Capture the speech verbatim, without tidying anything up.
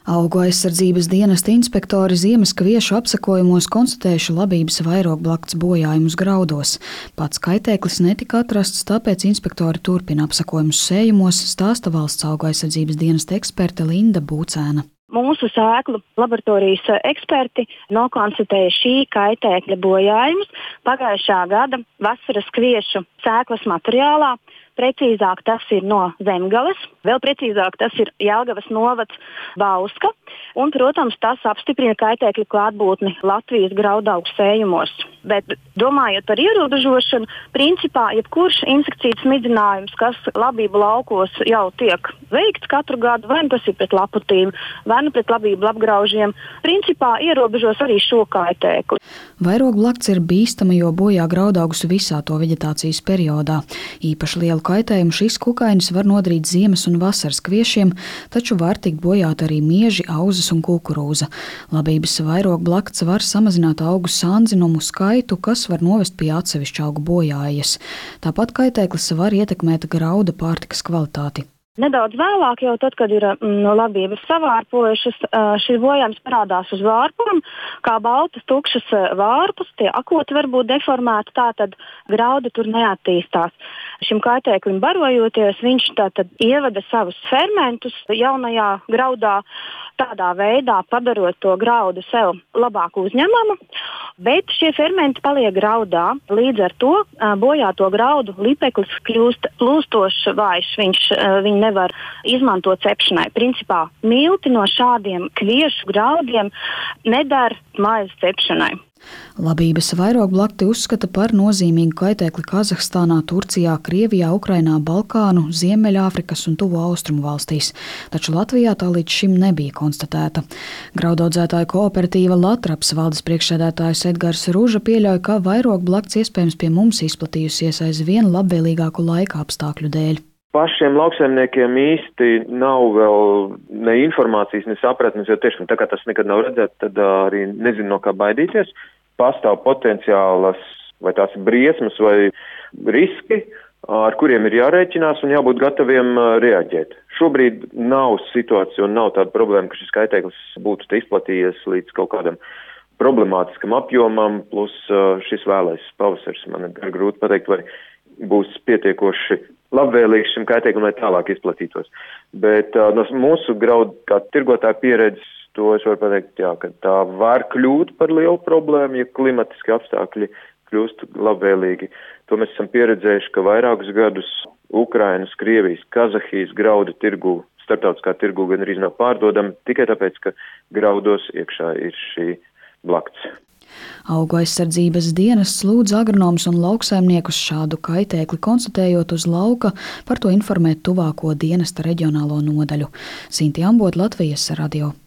Augu aizsardzības dienesta inspektori ziemas kviešu apsakojumos konstatējuši labības vairogblakts bojājumus graudos. Pats kaitēklis netika atrasts, tāpēc inspektori turpina apsakojumus sējumos, stāsta valsts augu aizsardzības dienesta eksperte Linda Būcēna. Mūsu sēklu laboratorijas eksperti nokonstatēja šī kaitēkļa bojājumus pagājušā gada vasaras kviešu sēklas materiālā. Precīzāk tas ir no Zemgales, vēl precīzāk tas ir Jelgavas novads Bauska, un, protams, tas apstiprina kaitēkļu klātbūtni Latvijas graudaugu sējumos. Bet, domājot par ierobežošanu, principā jebkurš insekticīdu smidzinājums, kas labību laukos jau tiek veikts katru gadu, vai nu tas ir pret laputīm, vai nu pret labību lapgraužiem, principā ierobežos arī šo kaitēkli. Vairogblakts ir bīstama, jo bojā graudaugus visā to veģetācijas periodā. Īpaši lielu kaitējumu šis kukainis var nodarīt ziemas un vasaras kviešiem, taču var tikt bojāt arī mieži, auzas un kukurūza. Labības vairogblakts var samazināt augu sāndzinumu skaitu, kas var novest pie atsevišķu augu bojājas. Tāpat kaitēklis var ietekmēt grauda pārtikas kvalitāti. Nedaudz vēlāk, jau tad, kad ir no labības savārpojušas, šis bojājums parādās uz vārpām, kā baltas, tukšas vārpus, tie akoti var būt deformēti, tātad graudi tur neattīstās. Šim kaitēklim barojoties, viņš tātad ievada savus fermentus jaunajā graudā, tādā veidā padarot to graudu sev labāk uzņemamu, bet šie fermenti paliek graudā. Līdz ar to bojāto graudu lipeklis kļūst plūstošs, vājš, viņš viņu nevar izmantot cepšanai. Principā milti no šādiem kviešu graudiem nedara maizes cepšanai. Labības vairogblakti uzskata par nozīmīgu kaitēkli Kazahstānā, Turcijā, Krievijā, Ukrainā, Balkānu, Ziemeļāfrikas un Tuvo Austrumu valstīs, taču Latvijā tā līdz šim nebija konstatēta. Graudaudzētāju kooperatīva Latraps valdes priekšsēdētājs Edgars Ruža pieļauj, ka vairogblakts iespējams pie mums izplatījusies aizvien labvēlīgāku laika apstākļu dēļ. Pašiem lauksaimniekiem īsti nav vēl ne informācijas, ne sapratnes, jo tiešām tā kā tas nekad nav redzēts, tad arī nezinu, no kā baidīties. Pastāv potenciālas, vai tās ir briesmas vai riski, ar kuriem ir jārēķinās un jābūt gataviem reaģēt. Šobrīd nav situācija un nav tāda problēma, ka šis kaitēklis būtu izplatījies līdz kaut kādam problemātiskam apjomam, plus šis vēlais pavasars. Man ir grūti pateikt, vai būs pietiekoši labvēlīgs šim kaitēklim, lai tālāk izplatītos. Bet uh, no mūsu graudu kā tirgotāja pieredzes, to es varu pateikt, jā, ka tā var kļūt par lielu problēmu, ja klimatiski apstākļi kļūst labvēlīgi. To mēs esam pieredzējuši, ka vairākus gadus Ukrainas, Krievijas, Kazahijas graudu tirgu, starptautiskā tirgu gan arī nav pārdodama, tikai tāpēc, ka graudos iekšā ir šī blakts. Augu aizsardzības dienests lūdz agronomus un lauksaimniekus šādu kaitēkli konstatējot uz lauka, par to informēt tuvāko dienesta reģionālo nodaļu. Sinti Ambot, Latvijas radio.